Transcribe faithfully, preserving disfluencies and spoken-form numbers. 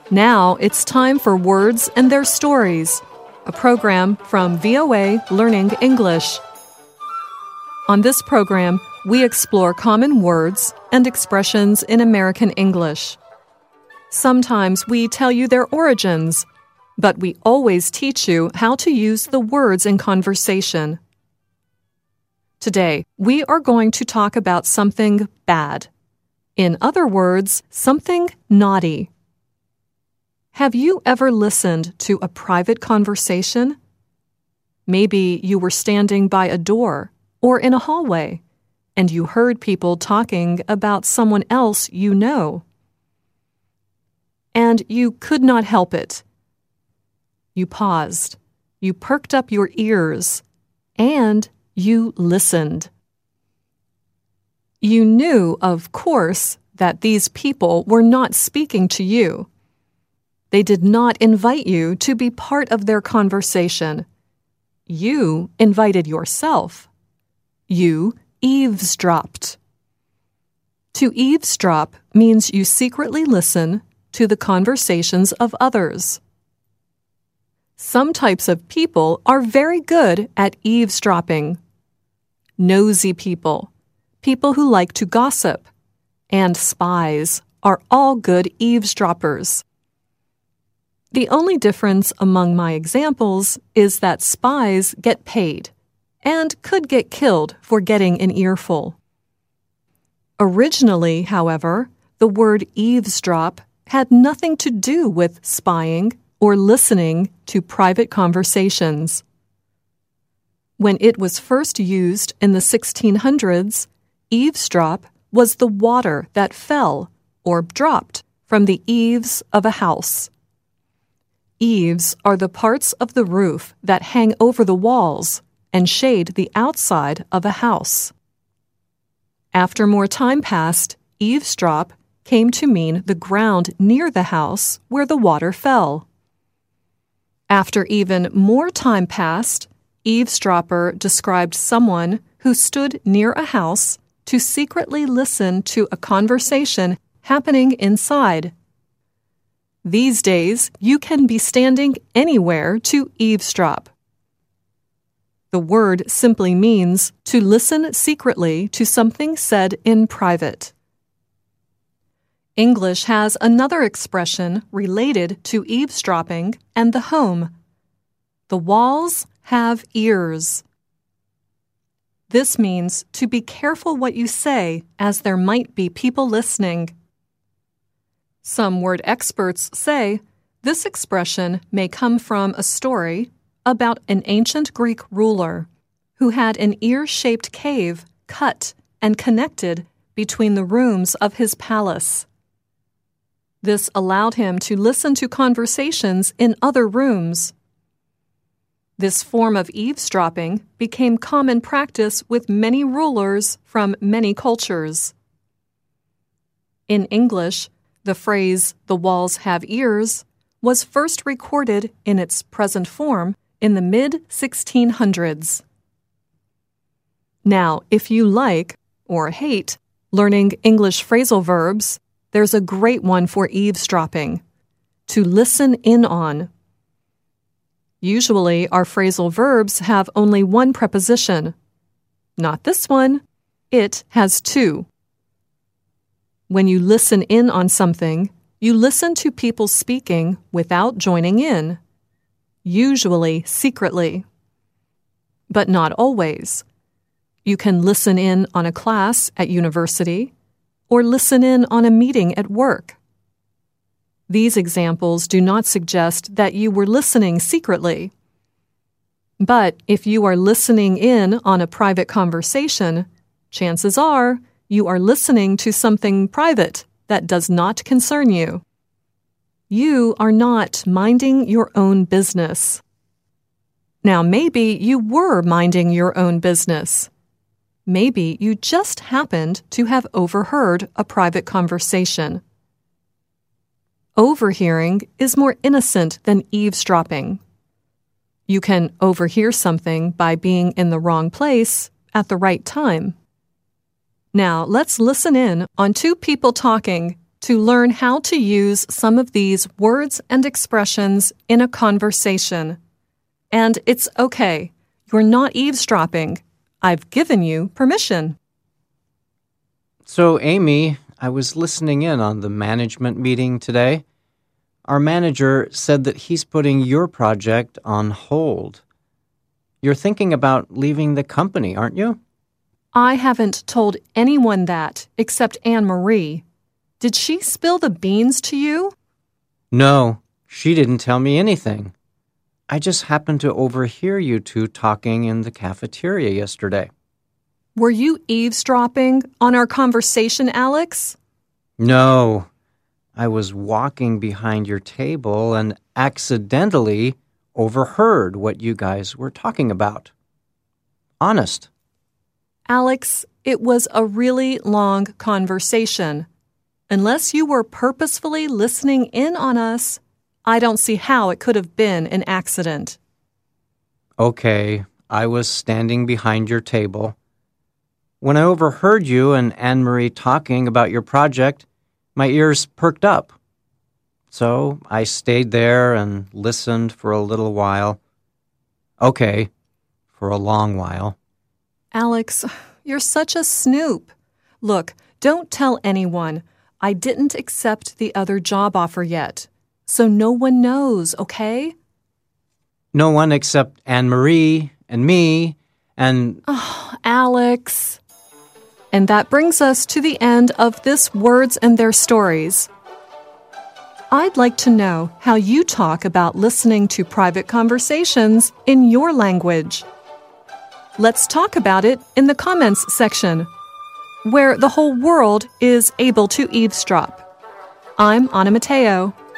Now it's time for Words and Their Stories, a program from V O A Learning English. On this program, we explore common words and expressions in American English. Sometimes we tell you their origins, but we always teach you how to use the words in conversation. Today, we are going to talk about something bad. In other words, something naughty. Have you ever listened to a private conversation? Maybe you were standing by a door or in a hallway, and you heard people talking about someone else you know. And you could not help it. You paused, you perked up your ears, and you listened. You knew, of course, that these people were not speaking to you. They did not invite you to be part of their conversation. You invited yourself. You eavesdropped. To eavesdrop means you secretly listen to the conversations of others. Some types of people are very good at eavesdropping. Nosy people, people who like to gossip, and spies are all good eavesdroppers. The only difference among my examples is that spies get paid and could get killed for getting an earful. Originally, however, the word eavesdrop had nothing to do with spying or listening to private conversations. When it was first used in the sixteen hundreds, eavesdrop was the water that fell or dropped from the eaves of a house. Eaves are the parts of the roof that hang over the walls and shade the outside of a house. After more time passed, eavesdrop came to mean the ground near the house where the water fell. After even more time passed, eavesdropper described someone who stood near a house to secretly listen to a conversation happening inside. These days, you can be standing anywhere to eavesdrop. The word simply means to listen secretly to something said in private. English has another expression related to eavesdropping and the home. The walls have ears. This means to be careful what you say, as there might be people listening. Some word experts say this expression may come from a story about an ancient Greek ruler who had an ear-shaped cave cut and connected between the rooms of his palace. This allowed him to listen to conversations in other rooms. This form of eavesdropping became common practice with many rulers from many cultures. In English, the phrase, "the walls have ears," was first recorded in its present form in the mid sixteen hundreds. Now, if you like, or hate, learning English phrasal verbs, there's a great one for eavesdropping: to listen in on. Usually, our phrasal verbs have only one preposition. Not this one. It has two. When you listen in on something, you listen to people speaking without joining in, usually secretly. But not always. You can listen in on a class at university or listen in on a meeting at work. These examples do not suggest that you were listening secretly. But if you are listening in on a private conversation, chances are you are listening to something private that does not concern you. You are not minding your own business. Now, maybe you were minding your own business. Maybe you just happened to have overheard a private conversation. Overhearing is more innocent than eavesdropping. You can overhear something by being in the wrong place at the right time. Now, let's listen in on two people talking to learn how to use some of these words and expressions in a conversation. And it's okay. You're not eavesdropping. I've given you permission. So, Amy, I was listening in on the management meeting today. Our manager said that he's putting your project on hold. You're thinking about leaving the company, aren't you? I haven't told anyone that except Anne-Marie. Did she spill the beans to you? No, she didn't tell me anything. I just happened to overhear you two talking in the cafeteria yesterday. Were you eavesdropping on our conversation, Alex? No, I was walking behind your table and accidentally overheard what you guys were talking about. Honest. Alex, it was a really long conversation. Unless you were purposefully listening in on us, I don't see how it could have been an accident. Okay, I was standing behind your table. When I overheard you and Anne-Marie talking about your project, my ears perked up. So I stayed there and listened for a little while. Okay, for a long while. Alex, you're such a snoop. Look, don't tell anyone. I didn't accept the other job offer yet. So no one knows, okay? No one except Anne-Marie and me and... Oh, Alex. And that brings us to the end of this Words and Their Stories. I'd like to know how you talk about listening to private conversations in your language. Let's talk about it in the comments section, where the whole world is able to eavesdrop. I'm Anna Mateo.